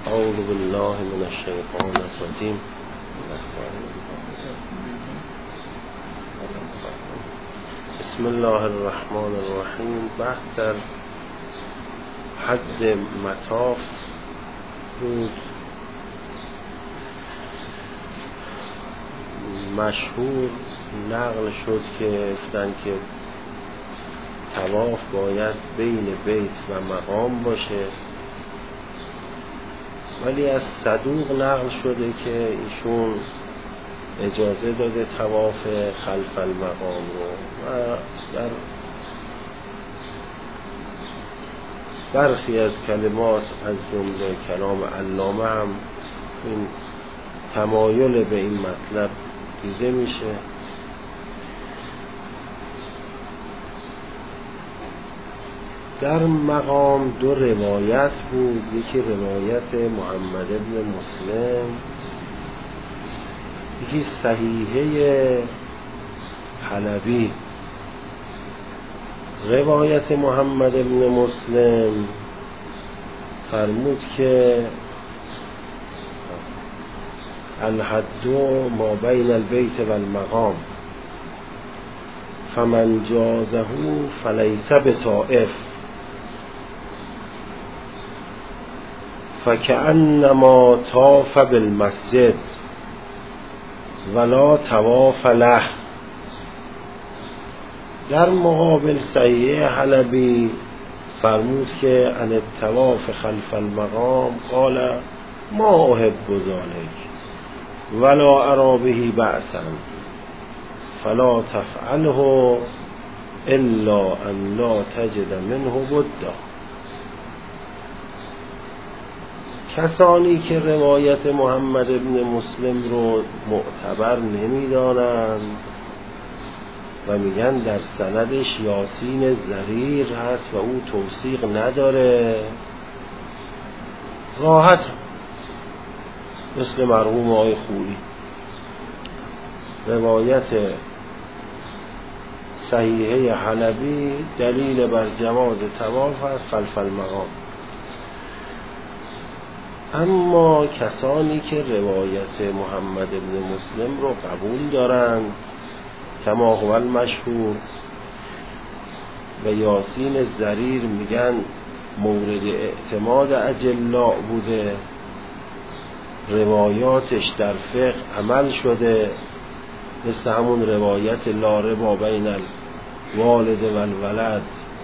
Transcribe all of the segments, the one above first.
اعوذ بالله من الشیطان الرجیم. بسم الله الرحمن الرحیم. بحث در حد مطاف بود. مشهور نقل شد که گفتن که طواف باید بین بیت و مقام باشه، ولی از صدوق نقل شده که ایشون اجازه داده طواف خلف المقام رو، و در برخی از کلمات از جمله کلام علامه هم این تمایل به این مطلب دیده میشه. در مقام دو روایت بود، یکی روایت محمد بن مسلم، یکی صحیحه حلبی. روایت محمد بن مسلم فرمود که الحد ما بین البیت و المقام فمن جازه فلیس بطائف فکأنما طاف بالمسجد ولا طواف له. در مقابل صحیح حلبی فرمود که ان الطواف خلف المقام قال ما احب ذلك ولا ارى به بأسا فلا تفعله الا ان لا تجد منه بدا. کسانی که روایت محمد بن مسلم رو معتبر نمی‌دانند و میگن در سندش یاسین ضریر هست و او توثیق نداره، راحت مثل مرحوم آقای خویی روایت صحیحه حلبی دلیل بر جواز طواف است خلف المقام. اما کسانی که روایت محمد بن مسلم رو قبول دارند کما هو المشهور و یاسین ضریر میگن مورد اعتماد اجلاء بوده، روایاتش در فقه عمل شده، مثل همون روایت لا ربا بین الوالد و الولد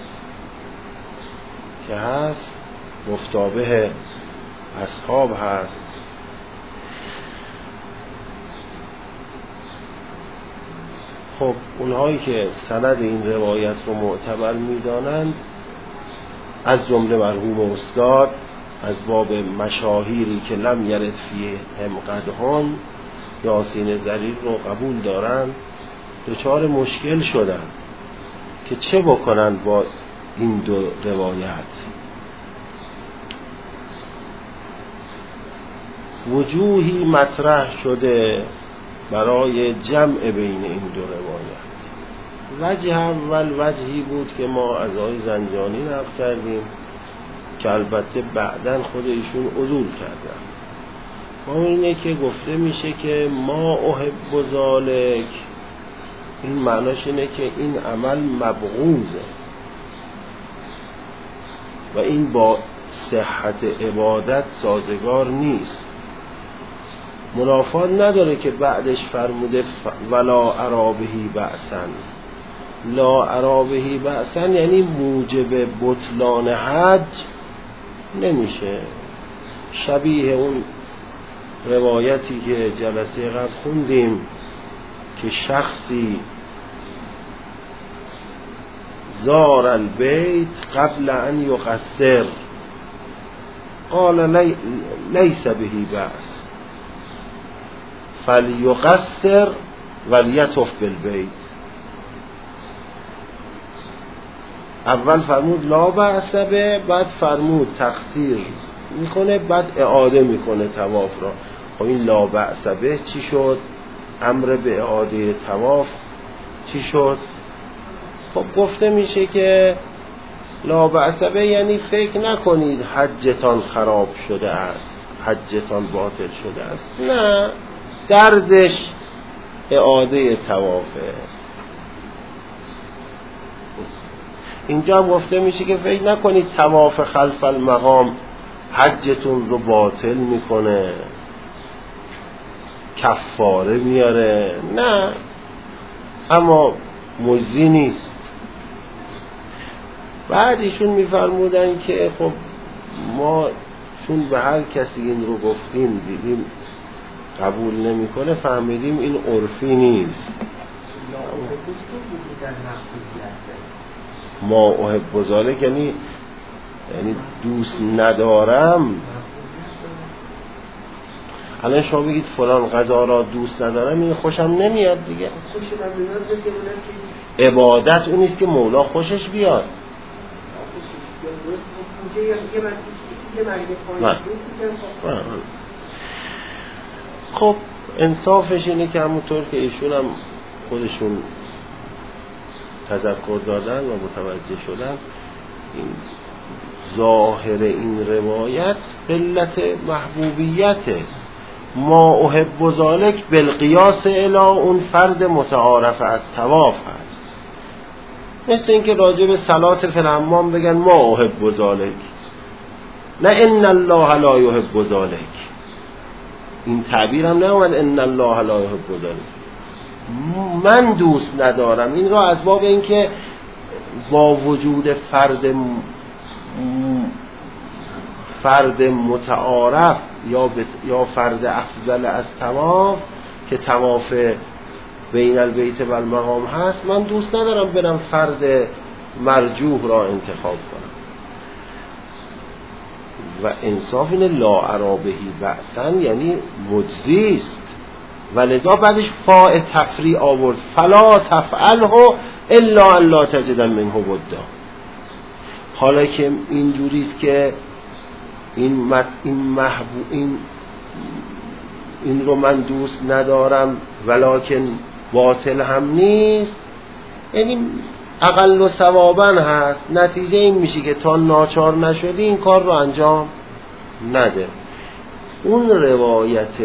که هست، مفتابه اصحاب هست. خب اونهایی که سند این روایت رو معتبر میدانند از جمله مرحوم استاد از باب مشاهیری که لم یرد فیه هم قدحان یاسین ضریر رو قبول دارند، دچار مشکل شدن که چه بکنند با این دو روایت. وجوهی مطرح شده برای جمع بین این دو روایت. وجه اول وجهی بود که ما از آقای زنجانی نقل کردیم که البته بعداً خود ایشون عدول کردن. ما اینه که گفته میشه که ما احب ذالک، این معناش اینه که این عمل مبغوضه و این با صحت عبادت سازگار نیست. منافات نداره که بعدش فرموده ولا ارا بهی بأسا. لا ارا بهی بأسا یعنی موجب بطلان حج نمیشه. شبیه اون روایتی که جلسه قبل خوندیم که شخصی زار البیت قبل ان یقصر قال لیس بهی بأس فلیقصر ولیطف بالبیت. اول فرمود لا بأس به، بعد فرمود تقصیر میکنه، بعد اعاده میکنه طواف را. خب این لا بأس به چی شد؟ امر به اعاده طواف چی شد؟ خب گفته میشه که لا بأس به یعنی فکر نکنید حجتان خراب شده است، حجتان باطل شده است. نه، دردش اعاده طوافه. اینجا هم گفته میشه که فکر نکنید طواف خلف المقام حجتون رو باطل میکنه، کفاره میاره. نه، اما مجزی نیست. بعد ایشون میفرمودن که خب ما چون به هر کسی این رو گفتیم دیدیم قبول نمیکنه، فهمیدیم این عرفی نیست. ما احب ذالک یعنی دوست ندارم. الان شما بگید فلان غذا را دوست ندارم، این خوشم نمیاد دیگه. عبادت اون نیست که مولا خوشش بیاد. خب انصافش اینه که همونطور که ایشون هم خودشون تذکر دادن و متوجه شدن، این ظاهر این روایت قلت محبوبیته. ما احب ذالک بالقیاس الی اون فرد متعارف از طواف هست. مثل اینکه راجع به صلات فی الحمام بگن ما احب ذالک، نه ان الله لا یحب ذالک. این تعبیر هم نمیاد ان الله لا یحب ذالک، من دوست ندارم. این را از باب اینکه با وجود فرد متعارف یا فرد افضل از طواف که طواف بین البیت و المقام هست، من دوست ندارم برم فرد مرجوح را انتخاب کنم. و انصاف اینه لا ارا بهی بأسن یعنی مجزی است. ولذا بعدش فاء تفریع آورد فلا تفعله الا ان لا تجد منه بدا. حالا که اینجوریست که این رو من دوست ندارم ولکن باطل هم نیست، یعنی اقل و ثوابا هست. نتیجه این میشه که تا ناچار نشدی این کار رو انجام نده. اون روایت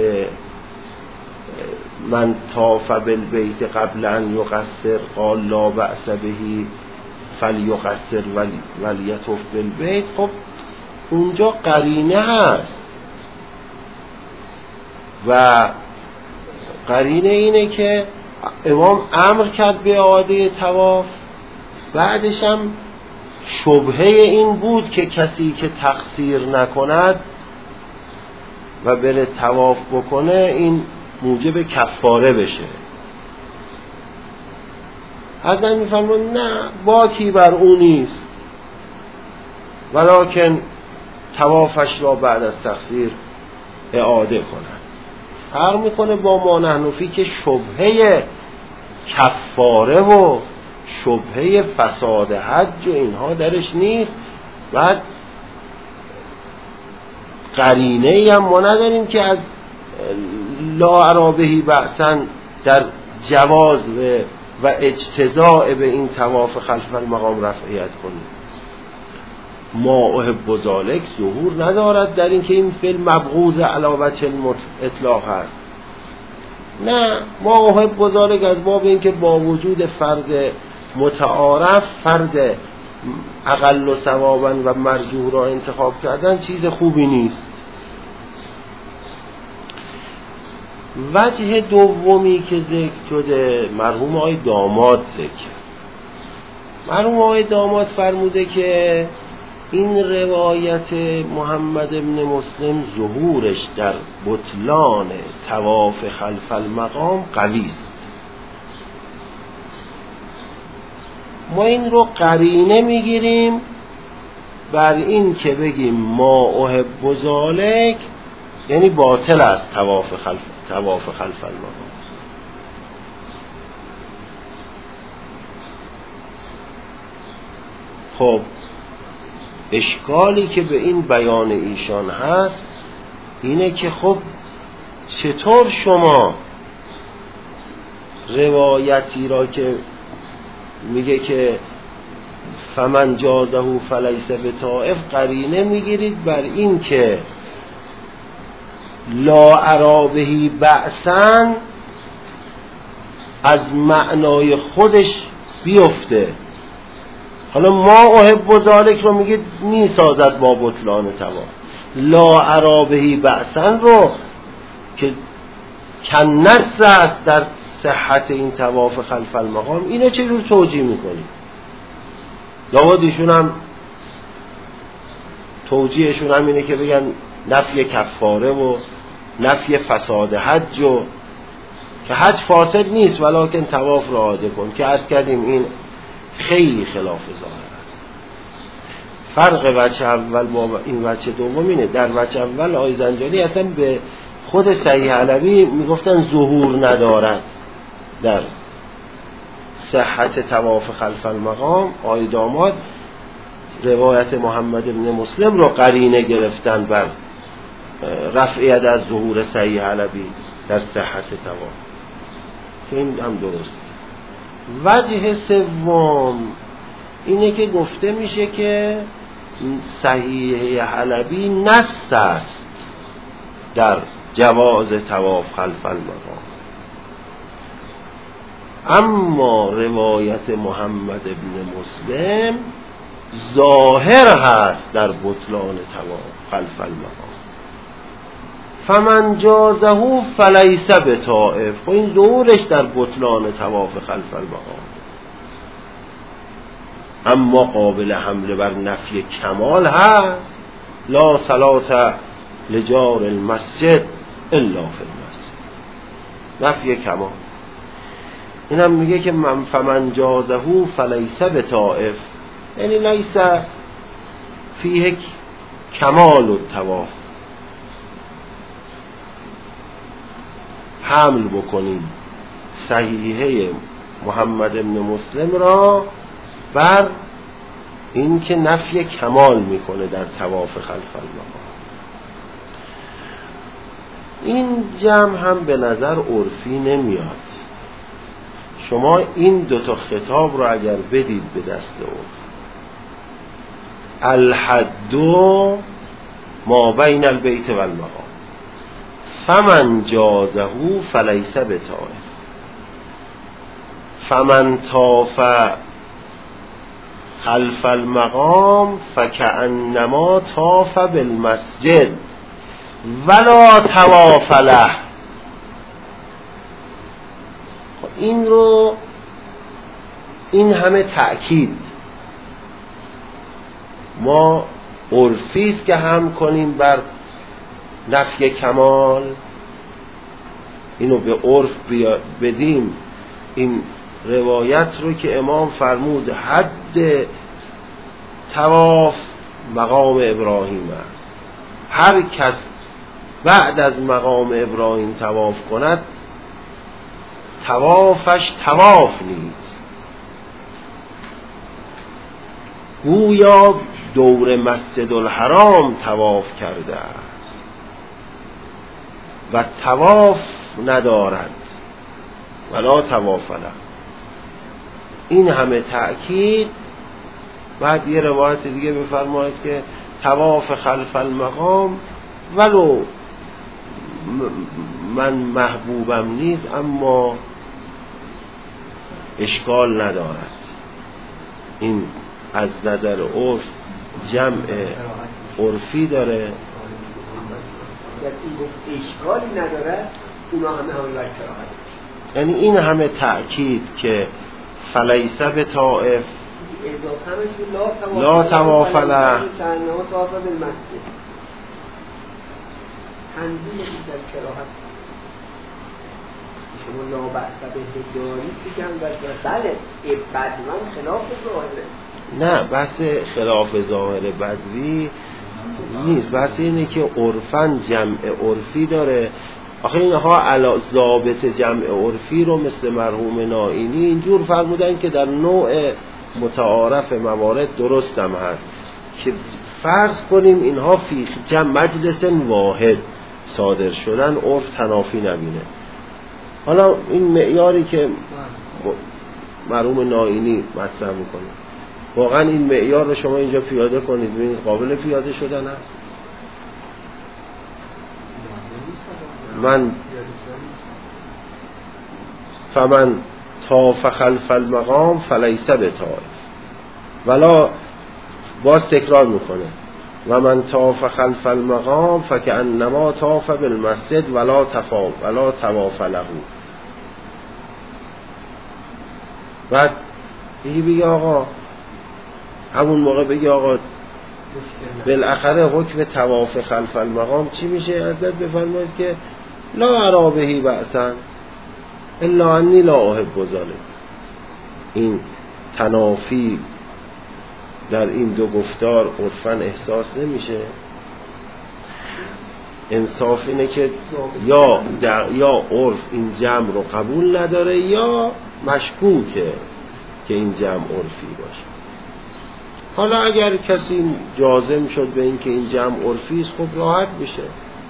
من طاف بالبیت قبل ان یقصر قال لا بأس بهی فلیقصر ولیطف بالبیت، خب اونجا قرینه هست و قرینه اینه که امام امر کرد به اعاده طواف، بعدش هم شبهه این بود که کسی که تقصیر نکند و بره طواف بکنه این موجب کفاره بشه. حضرت میفرمون نه، باکی بر اون نیست، ولکن طوافش را بعد از تقصیر اعاده کند. فرق میکنه با ما نحنفی که شبهه کفاره و شبهه فساد حج و اینها درش نیست. بعد قرینه هم ما نداریم که از لا ارا بهی بأسن در جواز و اجتزاء به این طواف خلف المقام رفعیت کنیم. ما احب ذالک ظهور ندارد در این که این فعل مبغوض علی وجه اطلاق هست. نه، ما احب ذالک از باب این که با وجود فرد متعارف فرد اقل و ثوابا و مرجوح را انتخاب کردن چیز خوبی نیست. وجه دومی که ذکر شده مرحوم آقای داماد ذکر. مرحوم آقای داماد فرموده که این روایت محمد ابن مسلم ظهورش در بطلان طواف خلف المقام قوی است. ما این رو قرینه میگیریم بر این که بگیم ما احب ذالک یعنی باطل است طواف خلف المقام. خب اشکالی که به این بیان ایشان هست اینه که خب چطور شما روایتی را که میگه که فمن جازه فلیس بطائف قرینه میگیرید بر این که لا اری بهی بأسا از معنای خودش بیفته. حالا ما احب ذالک رو میگه میسازد با بطلان تواف. لا اری بهی بأسا رو که کنس است در صحت این تواف خلف المقام، اینو چجور توجیه میکنی؟ لابد ایشون هم توجیهشون هم اینه که بگن نفی کفاره و نفی فساد حج، و که حج فاسد نیست ولکن تواف را عاده کن، که عرض کردیم این خیلی خلاف ظاهر است. فرق وجه اول با این وجه دوم اینه. در وجه اول آقای زنجانی اصلا به خود صحیح علوی میگفتن ظهور ندارد در صحت تواف خلف المقام. آقای داماد روایت محمد بن مسلم رو قرینه گرفتن بر رفعیت از ظهور صحیح علوی در صحت تواف، که این هم درست. وجه سوم اینه که گفته میشه که صحیح علوی نص است در جواز تواف خلف المقام، اما روایت محمد بن مسلم ظاهر هست در بطلان تواف خلف المقام. فمن جازه فلیس بطائف، و این ظهورش در بطلان تواف خلف المقام، اما قابل حمله بر نفی کمال هست. لا صلاة لجار المسجد الا فی المسجد، نفی کمال. این هم میگه که من فمن جازه فلیس بطائف، یعنی لیس فیه کمال التواف. حمل بکنیم صحیحه محمد بن مسلم را بر این که نفی کمال میکنه در تواف خلف المقام. این جمع هم به نظر عرفی نمیاد. شما این دوتا خطاب رو اگر بدید به دست عرف، الحد ما بین البیت و المقام، فمن جازه فلیس بطائف، فمن طاف خلف المقام فکأنما طاف بالمسجد ولا طواف له. این همه تأکید ما عرفی است که هم کنیم بر نفی کمال، اینو به عرف بدیم. این روایت رو که امام فرمود حد تواف مقام ابراهیم است، هر کس بعد از مقام ابراهیم تواف کند توافش تواف نیست، گویا دور مسجد الحرام تواف کرده است و تواف ندارد ولا تواف له. این همه تأکید. بعد یه روایت دیگه بفرماید که تواف خلف المقام ولو من محبوبم نیست اما اشکال ندارد. این از نظر عرف جمع عرفی داره. اشکالی ندارد، اونا همه بر کراهت. یعنی این همه تأکید که فلیس بطائف لا تواف له، تنظیم در کراهت شما لا بأس به دارید بگم بله بدوان خلاف ظاهره. نه بحث خلاف ظاهر بدوی نیست، بحث اینه که عرفاً جمع عرفی داره. آخه اینها علا ضابط جمع عرفی رو مثل مرحوم نائینی اینجور فرمودن که در نوع متعارف موارد درست هم هست که فرض کنیم اینها فی جمع مجلس واحد صادر شدن، عرف تنافی نبینه. حالا این معیاری که مرحوم نائینی مطرح میکنه، واقعا این معیار رو شما اینجا پیاده کنید ببینید قابل پیاده شدن است؟ من فمن طاف خلف المقام فلیس بطائف، ولا باز تکرار میکنه و من طاف خلف المقام فکأنما طاف بالمسجد ولا طواف له. بعد بگی آقا همون موقع بگی آقا بالاخره حکم طواف خلف المقام چی میشه؟ ازت بفرمایید که لا ارا بهی بأسا الا انی لا احب ذلک. این تنافی در این دو گفتار عرفاً احساس نمیشه. انصاف اینه که یا عرف این جمع رو قبول نداره یا مشکوکه که این جمع عرفی باشه. حالا اگر کسی جازم شد به این که این جمع عرفی است، خب راحت میشه.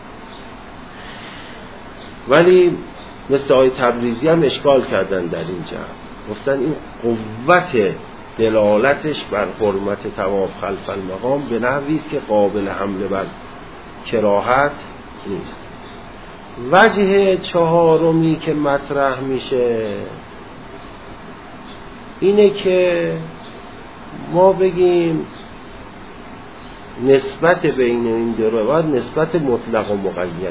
ولی مثل آقای تبریزی هم اشکال کردن در این جمع، گفتن این قوت دلالتش بر حرمت طواف خلف المقام به نحوی است که قابل حمله بر کراهت نیست. وجه چهارمی که مطرح میشه اینه که ما بگیم نسبت بین این دو روایت نسبت مطلق و مقیده.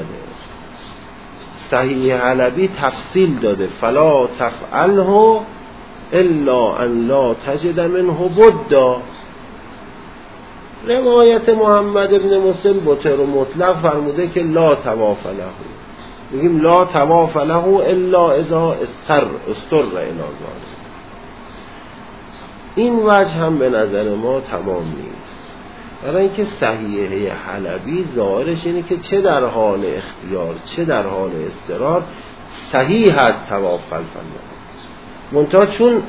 صحیح حلبی تفصیل داده فلا تفعله الا ان لا تجد منه بدا. روایت محمد ابن مسلم با طور مطلق فرموده که لا طواف له، میگیم لا طواف له الا اذا استر الی ذلک. این وجه هم به نظر ما تمام نیست، برای اینکه صحیحه حلبی ظاهرش اینه که چه در حال اختیار چه در حال اضطرار صحیح هست طواف خلف المقام. منتها چون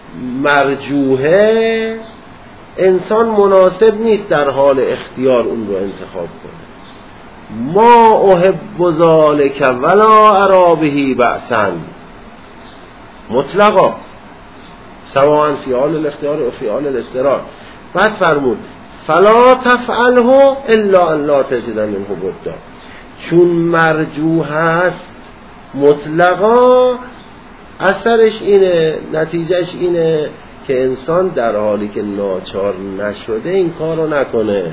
مرجوحه انسان مناسب نیست در حال اختیار اون رو انتخاب کنه. ما احب ذلک ولا ارا بهی بأسا مطلقا سواء فی حال الاختیار و فی حال الاضطرار. بعد فرمود فلا تفعله الا ان لا تجد منه بدا. چون مرجوح هست مطلقا اثرش اینه، نتیجهش اینه که انسان در حالی که ناچار نشده این کار رو نکنه.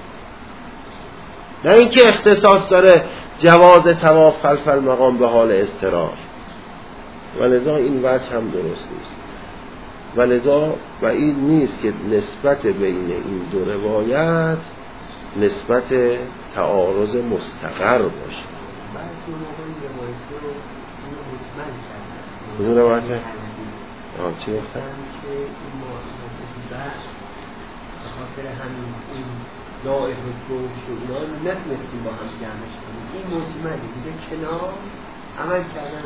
نه اینکه اختصاص داره جواز طواف خلف المقام به حال اضطرار، ولذا این وجه هم درست نیست. ولذا بعید نیست که نسبت بین این دو روایت نسبت تعارض مستقر باشه. بدون روایت چی گفتن؟ که این بحث به خاطر همین این دائف گوش و اینا نتونستیم با هم جمعش کنیم. این مجملی دیگه کنار عمل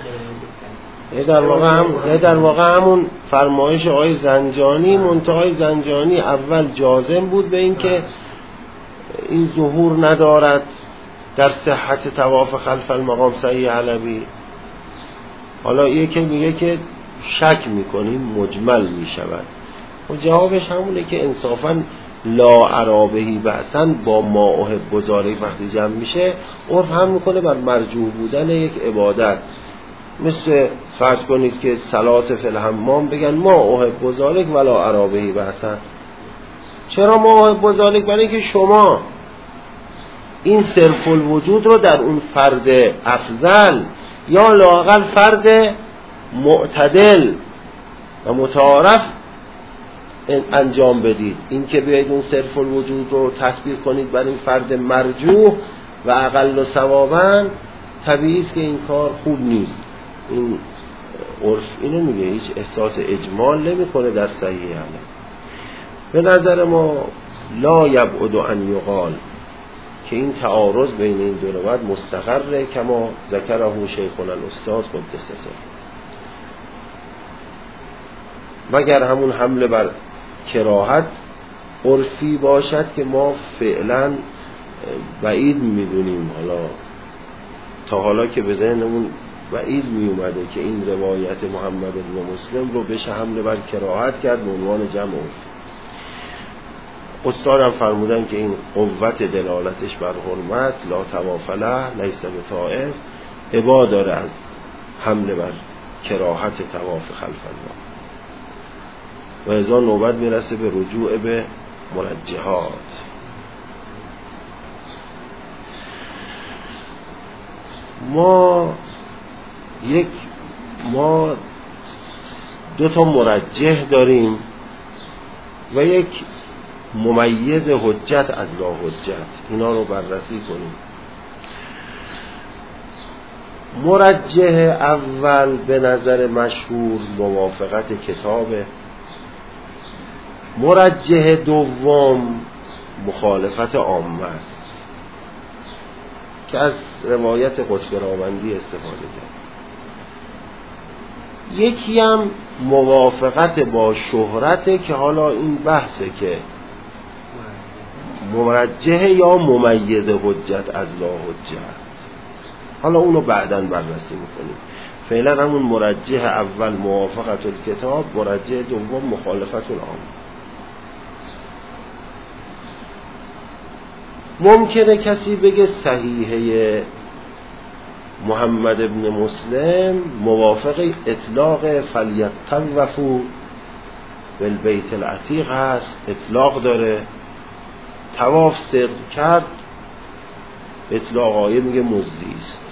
کردن در واقع همون فرمایش آقای زنجانی. منتهای زنجانی اول جازم بود به این که این ظهور ندارد در صحت طواف خلف المقام صحیح حلبی. حالا یکی میگه که شک میکنیم مجمل میشود و جوابش همونه که انصافا لا ارا بهی بأسا با ما احب ذلک وقتی جمع میشه عرف هم میکنه بر مرجوح بودن یک عبادت. مثل فرض کنید که صلات فی الحمام بگن ما احب ذلک ولا ارا بهی بأسا. چرا ما احب ذلک؟ برای اینکه شما این صرف الوجود رو در اون فرد افضل یا لااقل فرد معتدل و متعارف انجام بدید. این که بیاید اون صرف الوجود رو تطبیق کنید بر این فرد مرجوح و اقل ثوابا، طبیعی است که این کار خوب نیست. این عرف اینو میگه، هیچ احساس اجمال نمیکنه در صحیح حاله. به نظر ما لا یبعد ان یقال که این تعارض بین این دو روایت مستقره کما ذکره شیخنا الاستاذ قدس سره، مگر همون حمله بر کراهت عرفی باشد که ما فعلا بعید میدونیم. حالا تا حالا که به ذهنمون بعید میومده که این روایت محمد بن مسلم رو بشه حمله بر کراهت کرد به عنوان جمع عرفی. استادم فرمودن که این قوت دلالتش بر حرمت لا توافله لیس بطائف ابا داره از حمله بر کراهت طواف خلف الله و ازا نوبت میرسه به رجوع به مرجحات. ما دو تا مرجح داریم و یک ممیز حجت از لا حجت، اینا رو بررسی کنیم. مرجح اول به نظر مشهور موافقت کتابه، مرجح دوم مخالفت عامه است که از روایت قطب‌راوندی استفاده کرد. یکی هم موافقت با شهرته که حالا این بحثه که مرجح یا ممیز حجت از لا حجت، حالا اونو بعداً بررسی میکنیم. فعلا همون مرجح اول موافقت الکتاب، مرجح دوم مخالفت العامه. ممکنه کسی بگه صحیحه محمد ابن مسلم موافق اطلاق فلیطوفوا بالبیت العتیق هست، اطلاق داره، طواف سر کرد، اطلاق آیه میگه مجزی است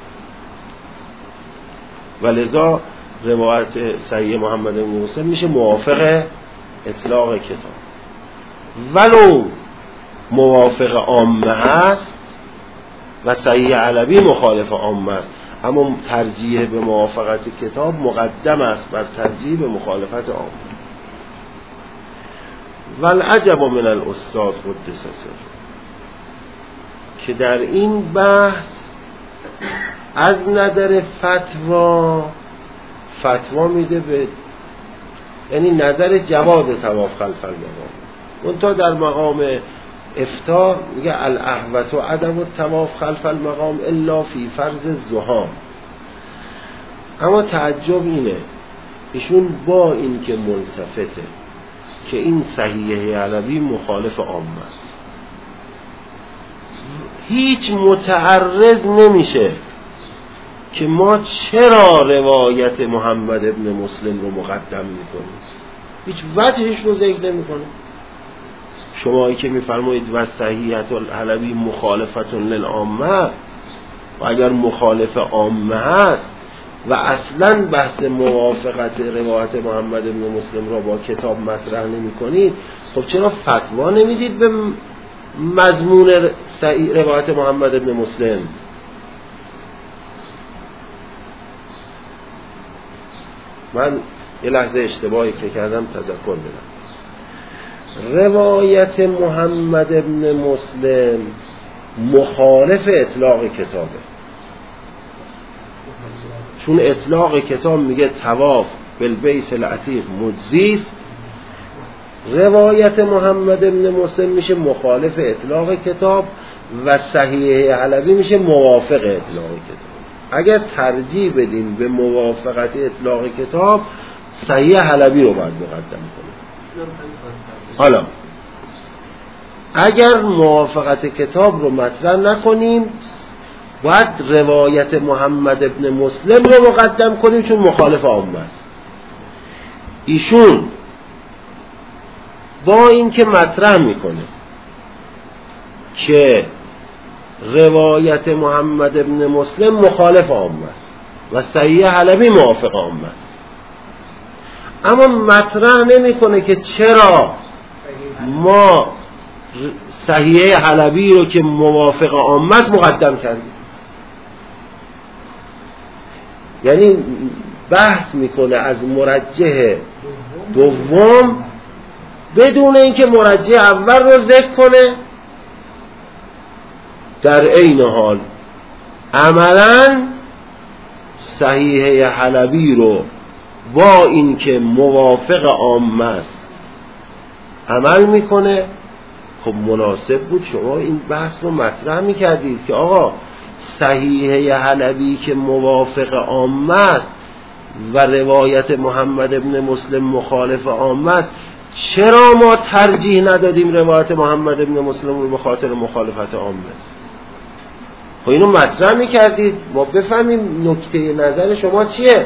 و لذا روایت صحیح محمد ابن مسلم میشه موافق اطلاق کتاب. ولو موافق عامه هست و صحیح علوی مخالف عامه است، اما ترجیح به موافقت کتاب مقدم است بر ترجیح به مخالفت عامه. والعجب من الاستاذ قدس سره که در این بحث از نظر فتوا میده به، یعنی نظر جواز طواف خلف المقام، منتها در مقام افتاء میگه الاحوط و عدم الطواف خلف المقام الا فی فرض الزحام. اما تعجب اینه ایشون با این که ملتفته که این صحیحه علوی مخالف عامه است، هیچ متعرض نمیشه که ما چرا روایت محمد ابن مسلم رو مقدم میکنیم، هیچ وجهش رو ذکر نمیکنه. شمایی که میفرمایید و صحیحه العلوی مخالفت للعامه، و اگر مخالف عامه هست و اصلا بحث موافقت روایت محمد ابن مسلم را با کتاب مطرح نمی کنید، خب چرا فتوا نمیدید به مضمون روایت محمد ابن مسلم؟ من یه لحظه اشتباهی که کردم تذکر بدم. روایت محمد ابن مسلم مخالف اطلاق کتابه، چون اطلاق کتاب میگه طواف بالبیت العتیق مجزی است. روایت محمد ابن مسلم میشه مخالف اطلاق کتاب و صحیحه علوی میشه موافق اطلاق کتاب. اگر ترجیح بدیم به موافقت اطلاق کتاب، صحیح علوی رو باید مقدم کنیم. حالا اگر موافقت کتاب رو مطرح نکنیم، باید روایت محمد ابن مسلم رو مقدم کنیم چون مخالف عامه است. ایشون با این که مطرح میکنه که روایت محمد ابن مسلم مخالف عامه است و صحیح علوی موافق عامه است، اما مطرح نمیکنه که چرا ما صحیح علوی رو که موافق عامه است مقدم کردیم. یعنی بحث میکنه از مرجح دوم بدون اینکه مرجح اول رو ذکر کنه، در عین حال عملاً صحیح علوی رو با اینکه موافق عامه است عمل میکنه. خب مناسب بود شما این بحث رو مطرح میکردید که آقا صحیح علوی که موافق عامه است و روایت محمد ابن مسلم مخالف عامه است، چرا ما ترجیح ندادیم روایت محمد ابن مسلم رو به خاطر مخالفت عامه؟ خب اینو مطرح میکردید ما بفهمیم نکته نظر شما چیه.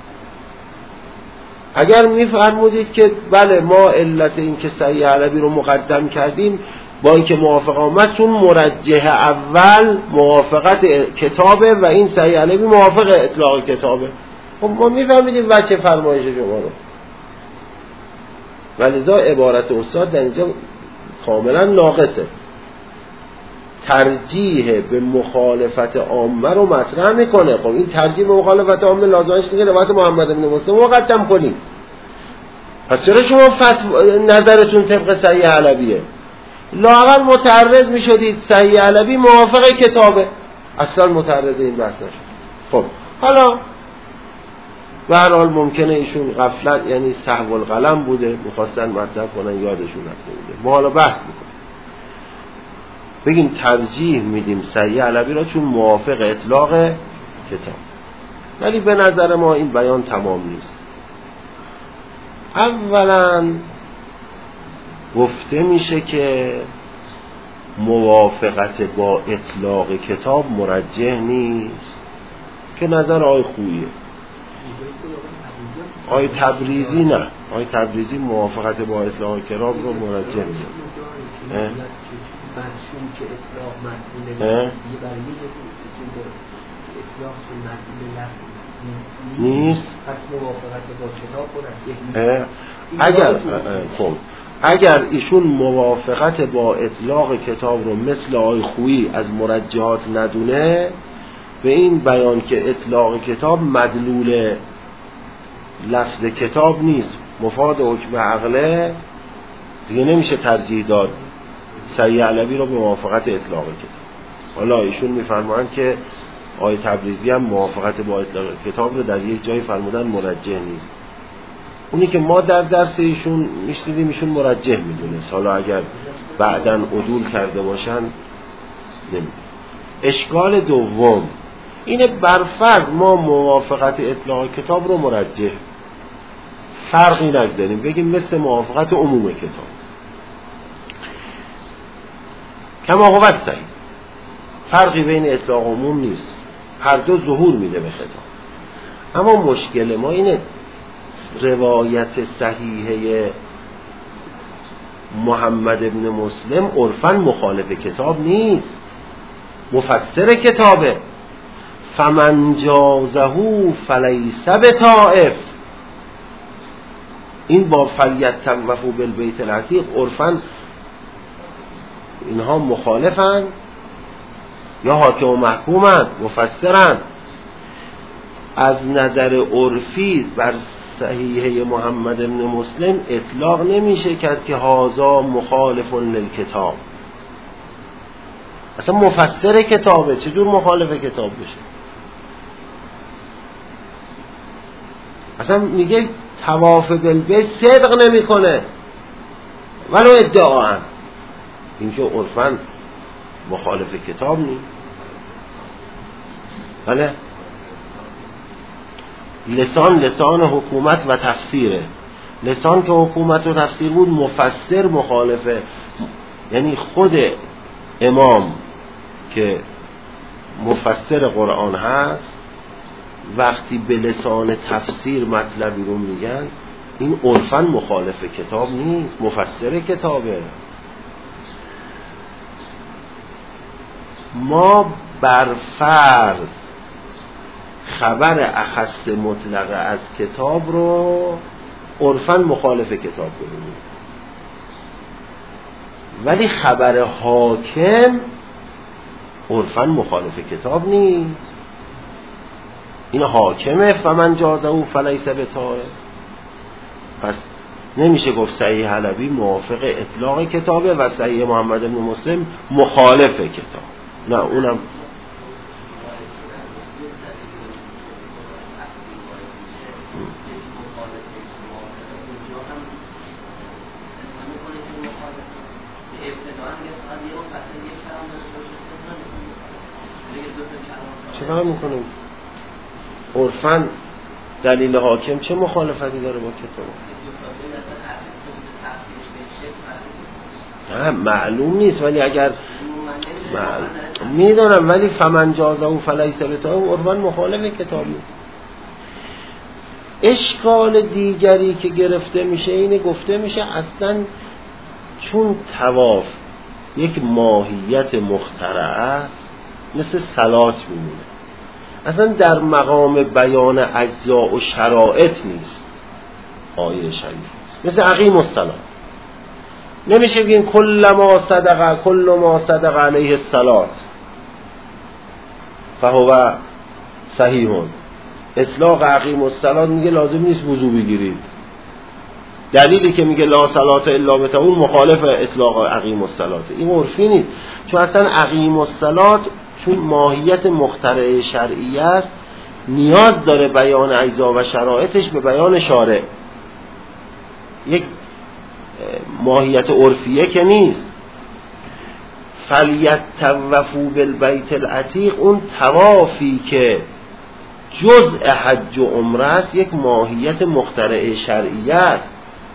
اگر میفرمودید که بله ما علت این که صحیح علوی رو مقدم کردیم با اینکه موافق عامه است، چون مرجح اول موافقت کتابه و این صحیح علوی موافق اطلاق کتابه، خب ما میفهمیدیم وجه فرمایش شما رو. ولذا عبارت استاد در اینجا کاملا ناقصه. ترجیح به مخالفت عامه رو مطرح میکنه. خب این ترجیح به مخالفت عامه لازمش دیگه روایت محمد بن مسلم مقدم کنید. پس چرا شما نظرتون طبق صحیح علویه؟ لااقل متعرض میشدید صحیح علوی موافق کتابه، اصلا متعرض این بحث نشد. خب حالا به هر حال ممکنه ایشون غفلت یعنی سهو القلم بوده، میخواستن مطرح کنن یادشون رفته بوده. ما حالا بحث میکنیم بگیم ترجیح میدیم صحیح علوی را چون موافق اطلاق کتاب. ولی به نظر ما این بیان تمام نیست. اولا گفته میشه که موافقت با اطلاق کتاب مرجح نیست که نظر آقای خوییه. آقای تبریزی نه، آقای تبریزی موافقت با اطلاق کتاب رو مرجح میدونه. مرسوم که اطلاق مدلول لفظیه برای اطلاق مدلول لفظی نیست، پس موافقت با کتاب بود. اگر ایشون موافقت با اطلاق کتاب رو مثل آقای خویی از مرجحات ندونه، به این بیان که اطلاق کتاب مدلول لفظ کتاب نیست، مفاد حکم عقله، دیگه نمیشه ترجیح داد صحیح علوی رو به موافقت اطلاق کتاب. حالا ایشون میفرمایند که آیه تبریزی هم موافقت با اطلاق کتاب رو در یک جای فرمودن مرجح نیست. اونی که ما در درس ایشون میشنیدیم ایشون مرجح میدونست، حالا اگر بعداً عدول کرده باشن نمیدونم. اشکال دوم اینه برفرض ما موافقت اطلاق کتاب رو مرجح فرقی نگذاریم، بگیم مثل موافقت عموم کتاب کما هو صحیح، فرقی بین اطلاق عموم نیست، هر دو ظهور میده به خطاب. اما مشکل ما اینه روایت صحیحه محمد ابن مسلم عرفاً مخالف کتاب نیست، مفسر کتابه. فمن جازه فلیس بطائف، این با فلیتطوفوا بالبیت العتیق عرفاً اینها مخالفن یا حاکم و محکومن، مفسرن. از نظر عرفی بر صحیحه محمد ابن مسلم اطلاق نمیشه کرد که هازا مخالف للکتاب. اصلا مفسر کتابه، چجور مخالف کتاب بشه؟ اصلا میگه طواف بالبیت صدق نمیکنه ولو ادعاً، این که عرفاً مخالف کتاب نیست. بله لسان حکومت و تفسیره. لسان که حکومت و تفسیر بود، مفسر مخالفه. یعنی خود امام که مفسر قرآن هست وقتی به لسان تفسیر مطلبی رو میگن، این عرفاً مخالف کتاب نیست، مفسر کتابه. ما بر فرض خبر اخص مطلقه از کتاب رو عرفاً مخالف کتاب بدونیم، ولی خبر حاکم عرفاً مخالف کتاب نیست. این حاکمه، فمن جازه فلیس بطائف. پس نمیشه گفت صحیح علوی موافق اطلاق کتابه و صحیح محمد بن مسلم مخالف کتاب. نه اونم چرا میکنیم؟ عرفاً دلیل حاکم چه مخالفتی داره با کتاب؟ نه معلوم نیست، ولی اگر میدونم، ولی فمن جازه فلیس بتاه عرفان مخالف کتابی. اشکال دیگری که گرفته میشه اینه، گفته میشه اصلا چون طواف یک ماهیت مخترع است مثل صلات میمونه، اصلا در مقام بیان اجزا و شرایط نیست. آیه شریف مثل اقیم الصلاة نمیشه بگین کل ما صدق علیه الصلاة فهو صحیح. اطلاق اقیم الصلاة میگه لازم نیست وضو بگیرید. دلیلی که میگه لا صلاة الا بطهور مخالف اطلاق اقیم الصلاة. این عرفی نیست، چون اصلا اقیم الصلاة چون ماهیت مخترع شرعی است نیاز داره بیان اجزا و شرایطش به بیان شارع. یک ماهیت عرفیه که نیست. فلیطوفوا بالبیت العتیق، اون طوافی که جزء حج و عمره است یک ماهیت مخترع شرعی است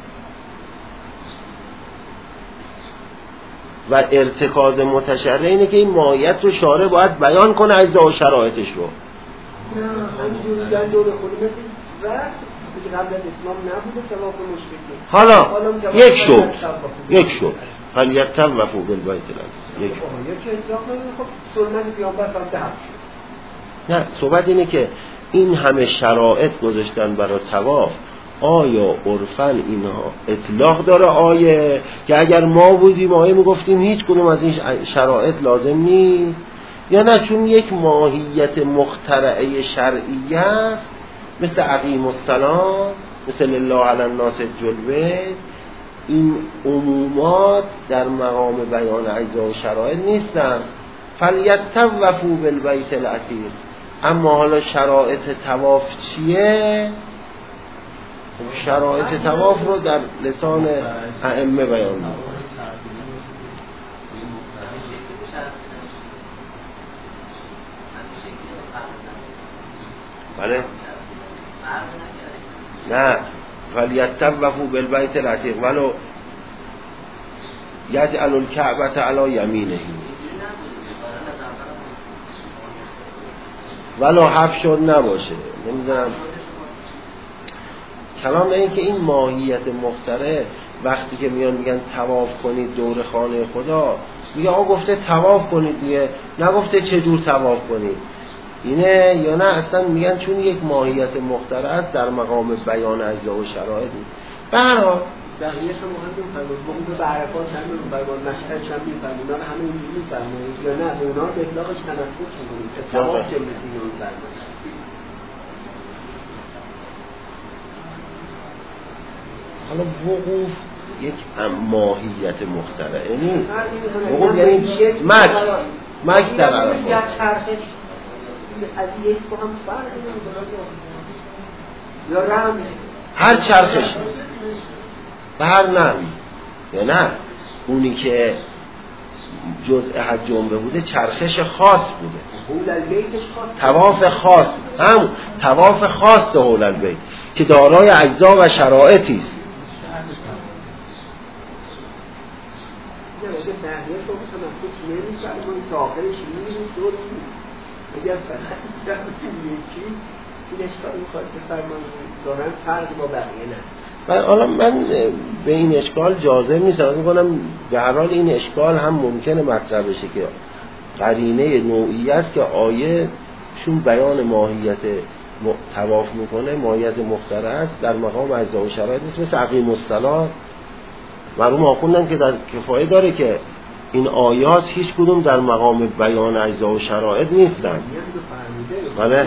و ارتکاز متشرع اینه که این ماهیت رو شارع باید بیان کنه اجزا و شرایطش رو. نه همینجوری در دور خودی مثل قبل اسلام نبوده طواف مشرکین. حالا یک شد فلیطوفوا بالبیت العتیق. یک اطلاق نمیده. خب سنت پیامبر فقط حق شد. نه، صحبت اینه که این همه شرایط گذاشتن برای طواف، آیا عرفاً اینها اطلاق داره؟ آیه که اگر ما بودیم آیه میگفتیم هیچ کدوم از این شرایط لازم نیست، یا نه چون یک ماهیت مخترعه شرعی است مثل اقیم الصلاة، مثل لله علی الناس حج البیت، این عمومات در مقام بیان اجزا و شرایط نیستن. فلیطوفوا بالبیت العتیق. اما حالا شرایط طواف چیه؟ شرایط طواف رو در لسان ائمه بیان می‌کنه. بله؟ نه، فلیطوفوا بالبیت العتیق ولو یجعل الکعبة علی یمینه، ولو حفظ شد نباشه. نمیدونم کلام این که این ماهیت مخترع وقتی که میان میگن طواف کنید دور خانه خدا، میگه آقا گفته طواف کنید دیگه، نگفته چه جور طواف کنید. اینه یا نه اصلا میگن چون یک ماهیت مخترع است در مقام بیان اجزا و شرایط. به هر حال بقیه شما هم میفرمایید به عرفات هم میفرمایید، مشهد هم میفرمایید، اونا همه اینجوری میفرمایید یا نه به اونا به اطلاقش تنفر میکنید؟ اتفاق چه می‌کنید اون فرمایید؟ حالا وقوف یک ماهیت مخترعه نیست. وقوف یعنی مکس در عرفات. یا چرخش از یک با هم فرق نمی‌کنه یا رم هر چرخش به هر نحوی، یا نه اونی که جزء حج عمره بوده چرخش خاص بوده، طواف خاص، هم طواف خاص حول البیت که دارای اجزا و شرایطی است. اگر فقط یکی این اشکال میخواد که فرمانید دارن فرق با بقیه نه. حالا من به این اشکال جازم نیستم، از میکنم به هر حال این اشکال هم ممکنه مطرح بشه که قرینه نوعی است که آیه چون بیان ماهیت طواف میکنه ماهیت مخترع است در مقام اجزا و شرایط است، مثل اقیم الصلاة. معلوم آخوندن که در کفایه داره که این آیات هیچ کدوم در مقام بیان اجزا و شرایط نیستن. بله؟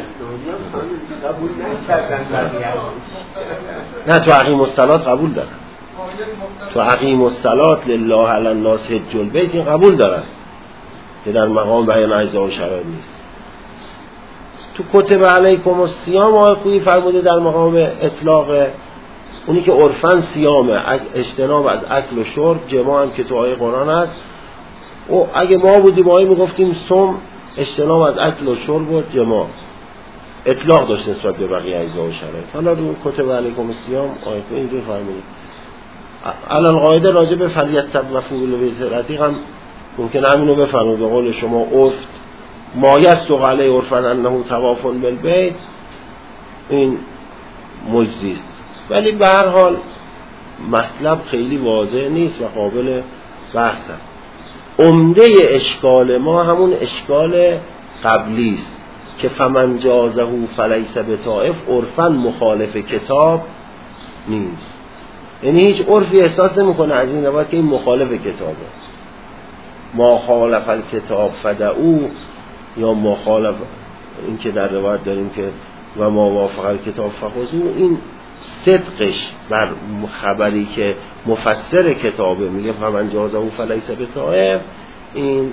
نه، تو اقیم الصلاة قبول دارن، تو اقیم الصلاة لله علی الناس حج البیت این قبول دارن که در مقام بیان اجزا و شرایط نیست. تو کتب علیکم الصیام آیه خویی فرموده در مقام اطلاق اونی که عرفاً صیامه، اجتناب از اکل و شرب، جماع هم که تو آیه قرآن هست. و اگه ما بودیم آیه میگفتیم صوم اجتناب از اکل و شرب و جماع، اطلاق داشت نسبت به بقیه اجزا و شرایط. حالا رو کتب علیکم الصیام آیه خویی اینجور فرموده علال قاعده راجع به فلیتطوفوا بالبیت العتیق هم ممکنه همینو بفرمایید. به قول شما عرف ما یصدق علیه عرفا انه طواف بالبیت، این مجزی است. ولی به هر حال مطلب خیلی واضح نیست و قابل بحث است. عمده اشکال ما همون اشکال قبلی است که فمن جازه فلیس بطائف، عرفاً مخالف کتاب نیست. یعنی هیچ عرفی احساس نمیکنه از این روایت که این مخالف کتابه. ما خالف الکتاب فدعو، یا ما خالف، این که در روایت داریم که و ما وافق الکتاب فخذو، این صدقش بر خبری که مفسر کتابه میگه فمن جازه فلیس بطائف، این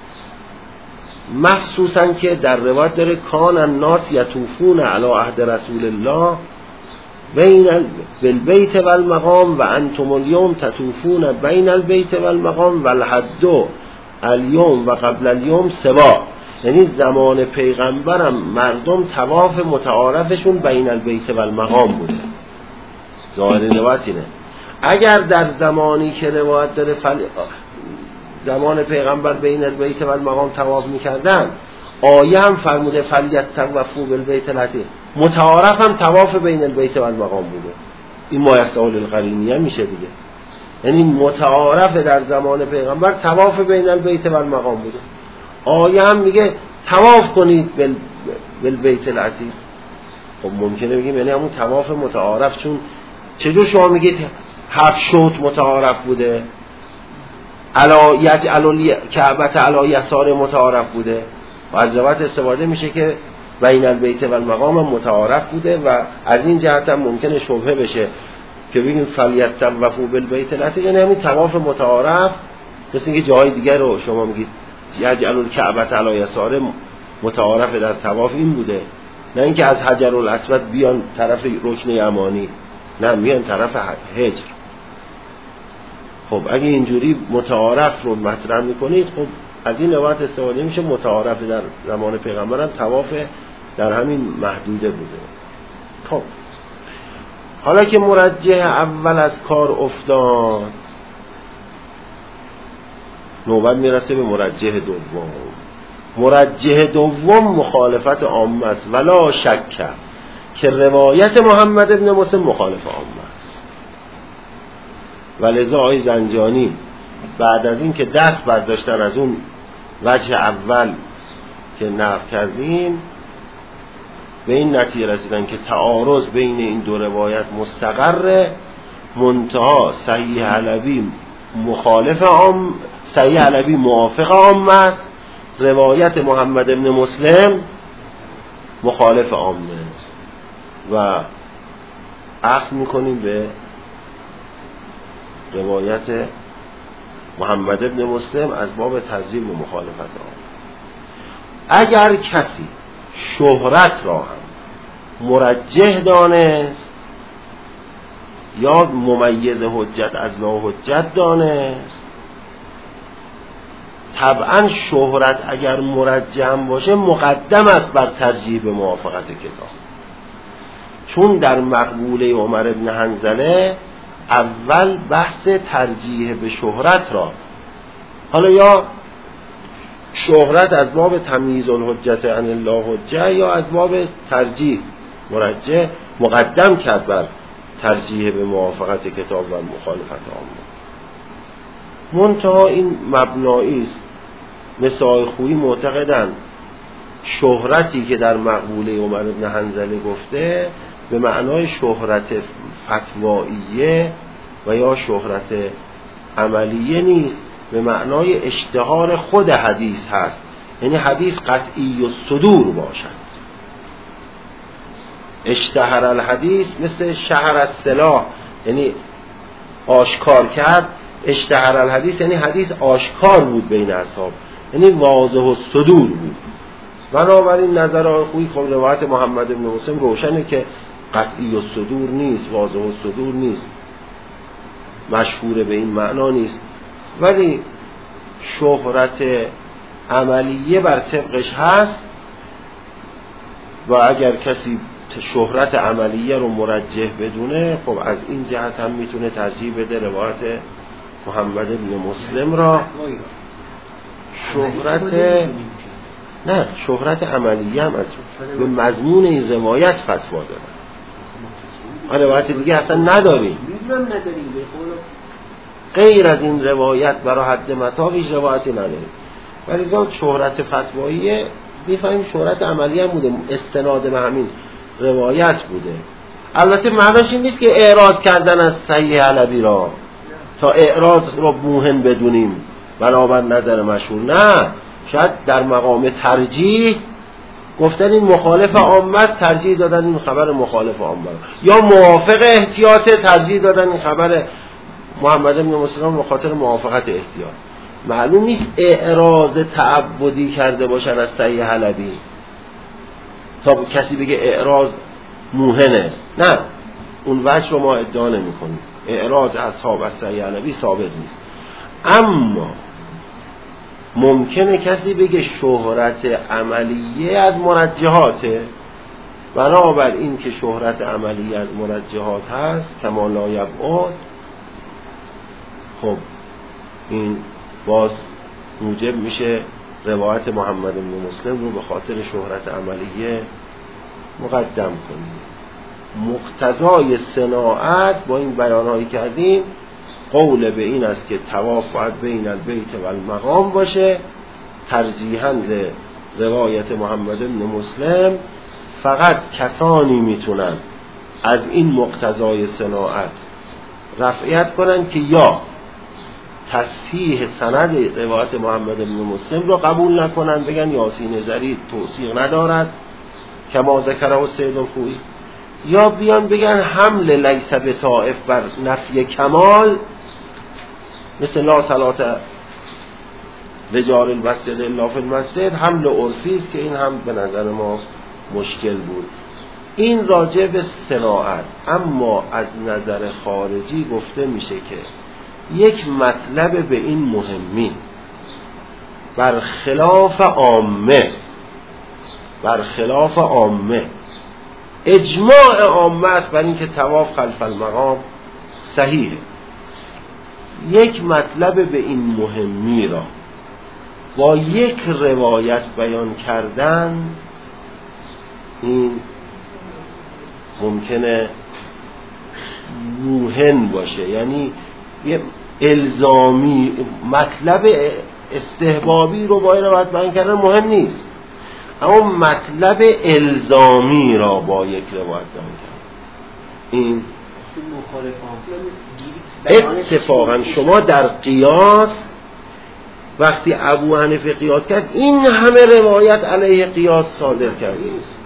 مخصوصا که در روایت داره کان الناس یطوفون علی عهد رسول الله بین البیت و المقام و انتم اليوم تطوفون بین البیت و المقام و الحد اليوم و قبل اليوم سوا. یعنی زمان پیغمبرم مردم طواف متعارفشون بین البیت و المقام بوده. ظاهر روایت اینه. اگر در زمانی که روایت داره زمان پیغمبر بین البیت و المقام طواف میکردن، آیه هم فرموده فلیطوفوا بالبیت العتیق، متعارف هم طواف بین البیت و المقام بوده. این مایسال القرینیه میشه دیگه. یعنی متعارف در زمان پیغمبر طواف بین البیت و المقام بوده. آیه هم میگه طواف کنید بالبیت العتیق. خب ممکنه بگیم یعنی همون طواف متعارف، چون چجور شما میگید 7 شوط متعارف بوده، علا یجعل الکعبة علی یسار متعارف بوده، و از روایت استفاده میشه که بین البیت و المقام متعارف بوده، و از این جهت هم ممکنه شبهه بشه که بگیم فلیطوفوا بالبیت العتیق، یعنی همین طواف متعارف، مثل اینکه جای دیگر رو شما میگید یجعل الکعبة علی یسار متعارف در طواف این بوده، نه اینکه از حجر الاسود بیان طرف رکن یمانی، نه میان طرف هجر. خب اگه اینجوری متعارف رو مطرح میکنید، خب از این روایت استفاده میشه متعارف در زمان پیغمبر هم طواف در همین محدوده بوده. خب حالا که مرجح اول از کار افتاد، نوبت میرسه به مرجح دوم. مرجح دوم مخالفت عامه است، ولا شک که روایت محمد ابن مسلم مخالف عامه است. ولذا آقای زنجانی بعد از این که دست برداشتن از اون وجه اول که نقل کردیم، به این نتیجه رسیدن که تعارض بین این دو روایت مستقره، منتها صحیح علوی مخالف عام، صحیح علوی موافق عامه است، روایت محمد ابن مسلم مخالف عامه است. و اخذ میکنیم به روایت محمد ابن مسلم از باب ترجیح به مخالفت عامه. اگر کسی شهرت را هم مرجح دانست یا ممیز حجت از لاحجت دانست، طبعا شهرت اگر مرجح باشه مقدم است بر ترجیح به موافقت کتاب، چون در مقبوله عمر ابن حنظله اول بحث ترجیح به شهرت را، حالا یا شهرت از باب تمییز الحجت عن اللاحجه یا از باب ترجیح مرجح مقدم کرد بر ترجیح به موافقت کتاب و مخالفت عامه. منتها این مبنایی است. مثل آقای خویی معتقدند شهرتی که در مقبوله عمر بن حنظله گفته به معنای شهرت فتواییه و یا شهرت عملیه نیست، به معنای اشتهار خود حدیث هست، یعنی حدیث قطعی و صدور باشد. اشتهر الحدیث مثل شهر السلاح، یعنی آشکار کرد. اشتهر الحدیث یعنی حدیث آشکار بود بین اصحاب، یعنی واضح و صدور بود. بنابراین نظر خویی خب روایت محمد بن مسلم روشنه که قطعی و صدور نیست، واضح و صدور نیست، مشهور به این معنا نیست، ولی شهرت عملیه بر طبقش هست. و اگر کسی شهرت عملیه رو مرجح بدونه، خب از این جهت هم میتونه ترجیح بده روایت محمد بن مسلم را. شهرت عملیه هم از به مضمون این روایت فتوا دادن. روایت دیگه اصلا نداریم، غیر از این روایت برای حد مطاق هیچ روایتی نداریم. ولی زان شهرت فتواییه میفهمیم شهرت عملیه هم بوده، استناد به همین روایت بوده. البته معناش این نیست که اعراض کردن از صحیح حلبی را تا اعراض را موهن بدونیم بنابر نظر مشهور، نه، شاید در مقام ترجیح گفتن این مخالف عامه است، ترجیح دادن این خبر مخالف عامه، یا موافق احتیاط، ترجیح دادن این خبر محمد بن مسلم به خاطر موافقت احتیاط. معلوم نیست اعراض تعبدی کرده باشن از صحیح حلبی تا کسی بگه اعراض موهنه، نه، اون وجه رو ما ادعا نمی کنیم. اعراض اصحاب از صحیح حلبی ثابت نیست. اما ممکنه کسی بگه شهرت عملیه از مرجحاته، بنابر این که شهرت عملیه از مرجحات هست کما لا یبعد، خب این باز موجب میشه روایت محمد بن مسلم رو به خاطر شهرت عملیه مقدم کنیم. مقتضای صناعت با این بیانهایی کردیم قول به این است که طواف باید بین البیت و المقام باشه، ترجیحاً روایت محمد بن مسلم. فقط کسانی میتونن از این مقتضای صناعت رفعیت کنن که یا تصحیح سند روایت محمد بن مسلم رو قبول نکنن، بگن یاسین زری توثیق ندارد کما ذکره السید الخوئی، یا بیان بگن حمل لیس بطائف بر نفی کمال مثل لا صلاة رجال المسجد الا فی المسجد حمل عرفی است که این هم به نظر ما مشکل بود. این راجع به صناعت. اما از نظر خارجی گفته میشه که یک مطلب به این مهمی برخلاف عامه اجماع عامه است بر این که طواف خلف المقام صحیحه. یک مطلب به این مهمی را با یک روایت بیان کردن این ممکنه موهن باشه، یعنی یه الزامی مطلب استحبابی رو با این روایت بیان کردن مهم نیست، اما مطلب الزامی را با یک روایت بیان کردن این اتفاقا شما در قیاس وقتی ابو حنیفه قیاس کرد این همه روایت علیه قیاس صادر کرد.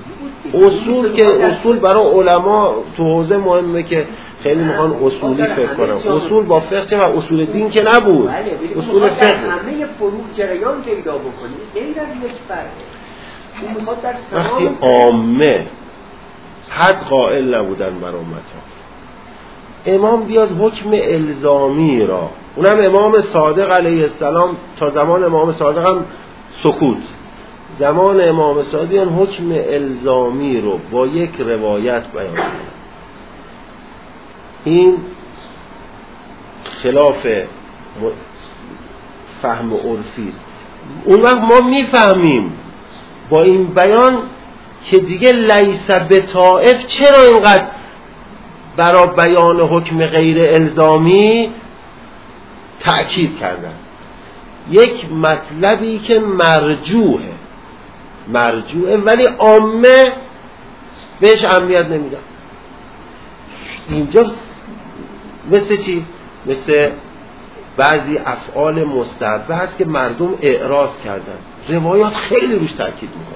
اصول برای علما تو حوزه مهمه که خیلی میخوان اصولی فکر کنن. اصول با فقه چه و اصول دین که نبود، اصول فقه همه فروع جریان پیدا بکنید غیر از یک فرد. وقتی عامه حد قائل نبودن بر امتها، امام بیاد حکم الزامی را، اونم امام صادق علیه السلام، تا زمان امام صادق هم سکوت، زمان امام صادق حکم الزامی رو با یک روایت بیان کنه، این خلاف فهم عرفی است. اون وقت ما میفهمیم با این بیان که دیگه لیس بطائف چرا اینقدر برای بیان حکم غیر الزامی تأکید کردن. یک مطلبی که مرجوعه ولی عامه بهش اهمیت نمیدن. اینجا مثل چی؟ مثل بعضی افعال مستحبه هست که مردم اعراض کردن، روایات خیلی روش تأکید میکنن.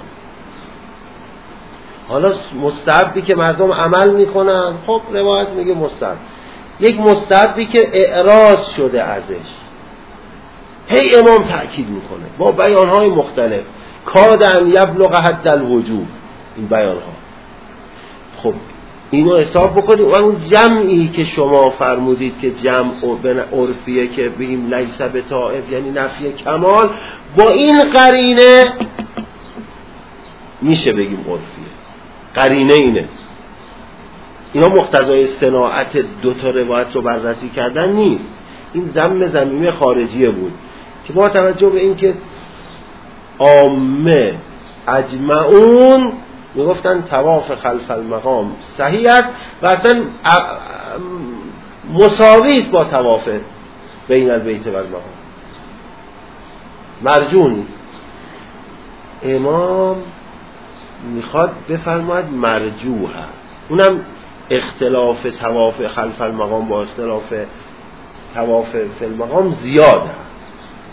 حالا مستحبی که مردم عمل میکنن، خب روایت میگه مستحب. یک مستحبی که اعراض شده ازش، هی امام تأکید میکنه با بیانهای مختلف، کاد ان یبلغ حد الوجوب، این بیانها. خب اینو حساب بکنید. و اون جمعی که شما فرمودید که جمع عرفیه که بگیم لیس بطائف یعنی نفی کمال، با این قرینه میشه بگیم عرفیه. قرینه اینه. اینا مقتضای صناعت دوتا روایت رو بررسی کردن نیست، این ضمیمه خارجیه بود که با توجه به این که عامه اجمعون میگفتن طواف خلف المقام صحیح است و اصلا مساوی است با طواف بین البیت و المقام، مرجونی. امام میخواد بفرماید مرجوح هست، اونم اختلاف طواف خلف المقام با اختلاف طواف فی المقام زیاد هست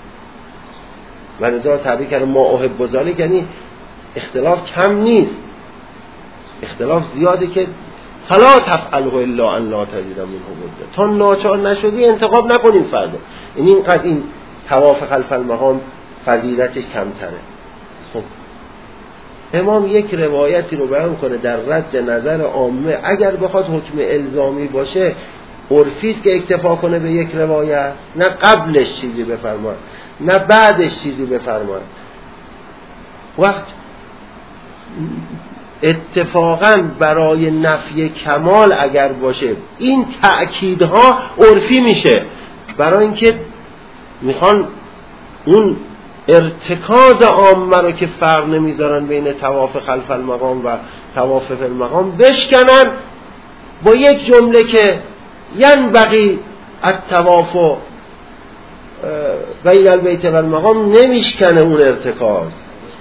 و لذا تعبیر کرده ما احب ذلک، یعنی اختلاف کم نیست، اختلاف زیاده که فلا تفعله الا ان لا تجد منه بد، تا ناچار نشدی انتخاب نکنیم فردا. یعنی اینقدر این طواف خلف المقام فضیلتش کمتره. خب امام یک روایتی رو بیان کنه در رد نظر عامه، اگر بخواد حکم الزامی باشه عرفیست که اکتفا کنه به یک روایت، نه قبلش چیزی بفرماید نه بعدش چیزی بفرماید. وقت اتفاقا برای نفی کمال اگر باشه این تأکیدها عرفی میشه، برای اینکه میخوان اون ارتکاز عامه رو که فرق نمیذارن بین طواف خلف المقام و طواف فی المقام بشکنن با یک جمله که ینبغی الطواف بین البیت و المقام، نمیشکنه اون ارتکاز.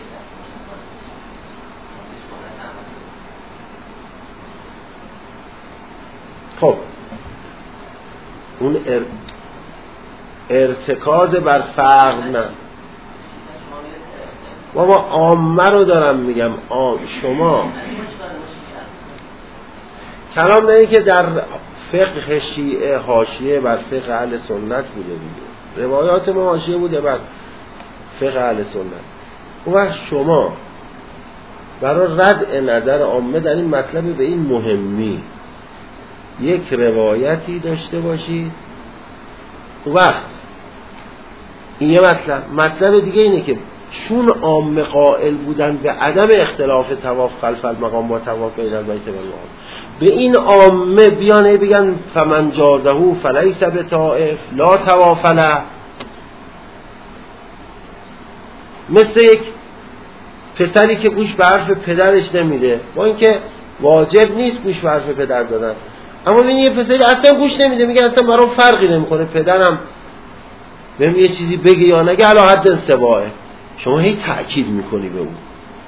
خب اون ارتکاز بر فرق نه، ما عامه رو دارم میگم. شما کلام نه که در فقه شیعه حاشیه بر فقه اهل سنت بوده دیگه، روایات ما حاشیه بوده بر فقه اهل سنت. اون وقت شما برای رد نظر عامه در این مطلب به این مهمی یک روایتی داشته باشید. اون وقت این یه مطلب دیگه اینه که چون عامه قائل بودن به عدم اختلاف طواف خلف المقام با طواف بین البیت و المقام، به این عامه بیانه بگن فمن جازه فلیس بطائف لا طواف له، مثل یک پسری که گوش به حرف پدرش نمیده، با اینکه واجب نیست گوش به حرف پدر دادن، اما ببین یه پسری اصلا گوش نمیده، میگه اصلا برام فرقی نمیکنه پدرم بهم یه چیزی بگه یا نگه، علی حد سواء. شما هی تأکید میکنی به اون،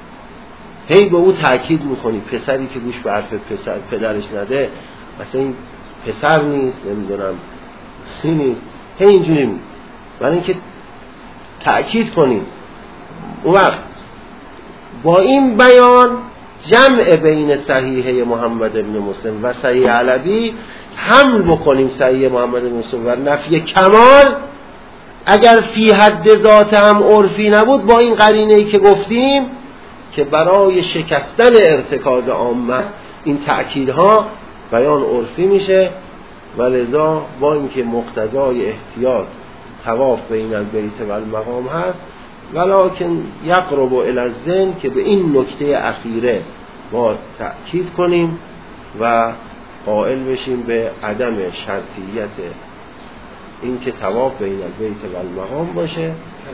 هی به اون تأکید میکنی، پسری که گوش به حرف پدرش نده اصلا این پسر نیست، نمیدونم این نیست، هی اینجوری می، برای اینکه تأکید کنی. اون وقت با این بیان جمع بین صحیحه محمد ابن مسلم و صحیح علوی حمل بکنیم صحیح محمد ابن مسلم و نفی کمال، اگر فی حد ذات هم عرفی نبود، با این قرینه‌ای که گفتیم که برای شکستن ارتکاز عامه این تأکیدها بیان عرفی میشه و لذا با اینکه مقتضای احتیاط طواف بین البیت و المقام هست، ولکن یقرب الی الذهن که به این نکته اخیره ما تأکید کنیم و قائل بشیم به عدم شرطیت این که طواف بین البیت و المقام باشه.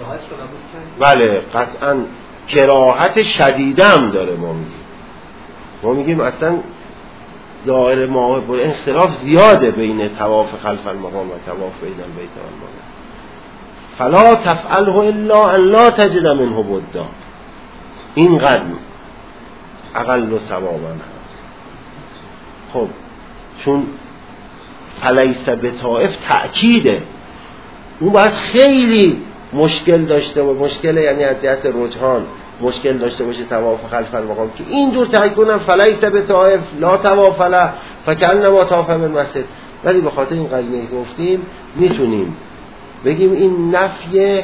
بله قطعا کراهت شدیده هم داره. ما میگیم اصلا ظاهر ما اختلاف زیاده بین طواف خلف المقام و طواف بین البیت و المقام. فلا تفعله الا ان لا تجد منه بدا، اینقدر اقل و ثوابا هست. خب چون فلیس بطائف تأکیده، اون باید خیلی مشکل داشته باشه، مشکل یعنی از جهت رجحان مشکل داشته باشه طواف خلف المقام که اینجور تأکید کنن فلیس بطائف لا طواف له فکأنما طاف بالمسجد. ولی به خاطر این قضیه که گفتیم میتونیم بگیم این نفی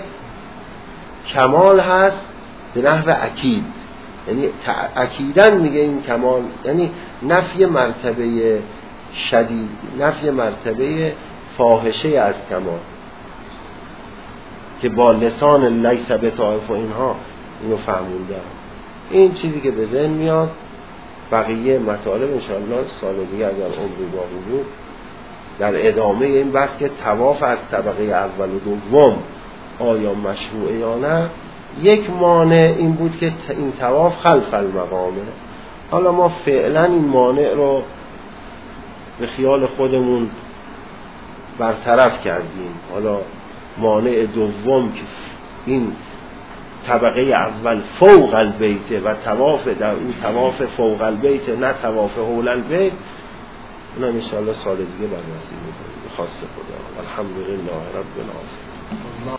کمال هست به نحو اکید، یعنی اکیدن میگه این کمال، یعنی نفی مرتبه شدید، نفی مرتبه فاحشه از کمال که با لسان لیس بطائف و اینها اینو فهمونده. این چیزی که به ذهن میاد بقیه مطالب انشاءالله سال دیگه اگر عمری باقی بود در ادامه این بحث که طواف از طبقه اول و دوم آیا مشروعه یا نه. یک مانع این بود که این طواف خلف المقامه. حالا ما فعلا این مانع رو به خیال خودمون برطرف کردیم. حالا مانع دوم که این طبقه اول فوق البیت و طواف در این طواف فوق البیت نه طواف حول البیت، اونم انشاءالله سال دیگه بررسی می‌کنیم به خواست خدا. الحمدلله رب العالمین.